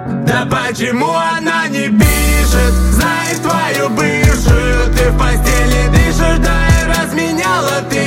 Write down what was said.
Да почему она не пишет? Знает твою бывшую, ты в постели дышишь, да и разменяла ты